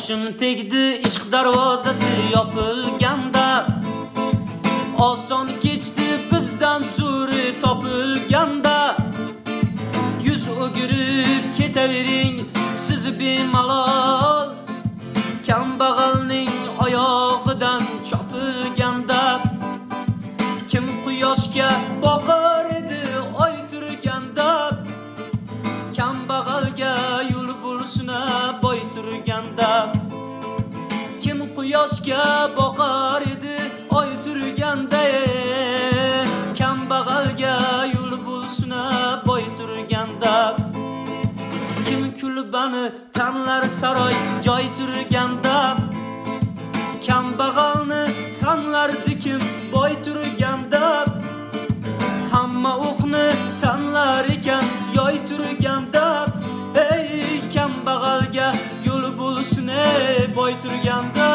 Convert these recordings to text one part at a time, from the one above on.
boshim tegdi ishq darvozasi yopilganda, oson kechdi bizdan zuri topilganda, yuz o'girib ketavering siz bemalol, kambag'alning oyog'idan chopilganda, kim quyoshga boqar edi oy turganda, kambag'alga yo'l bo'lsin boy turganda, kim quyoshga boqar edi oy turganda, kambag'alga yo'l bo'lsin boy turganda, kim kulbani tanlar saroy joy turganda, kambag'alni tanlardi kim boy turganda, hamma o'qni tanlar ekan yoy turganda, ey kambag'alga yo'l bo'lsin boy turganda.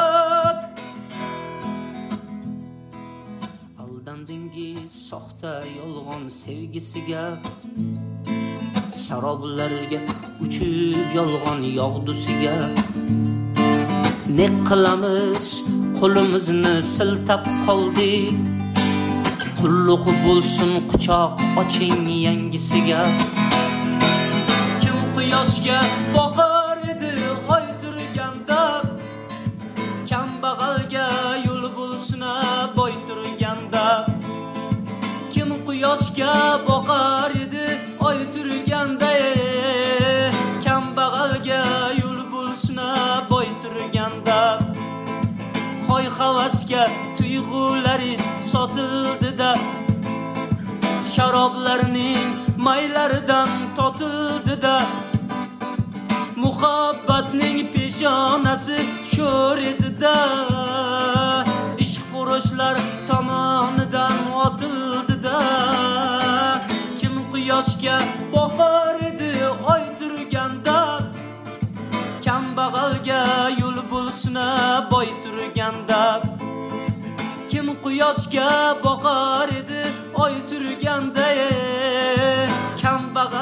Aldandingiz soxta yolg'on sevgisiga, saroblarga uchib yolg'on yog'dusiga, ne qilamiz qo'limizni siltab qoldik, qulluq bo'lsin quchoq oching yangisiga, kim quyoshga boqar edi oy turganda, kambag'alga yo'l bo'lsin boy turganda, kim quyoshga boqar edi oy turganda, kambag'alga yo'l bo'lsin boy turganda, hoy havasga tuyg'ularingiz sotildi-da, sharoblarning maylaridan totildi-da, muhabbatning peshonasi sho'r edi-da, ishqfurushlar tomonidan otildi-da, kim quyoshga boqar edi oy turganda, kambag'alga yo'l bo'lsin boy turganda, kim quyoshga boqar edi oy turganda, kambag'al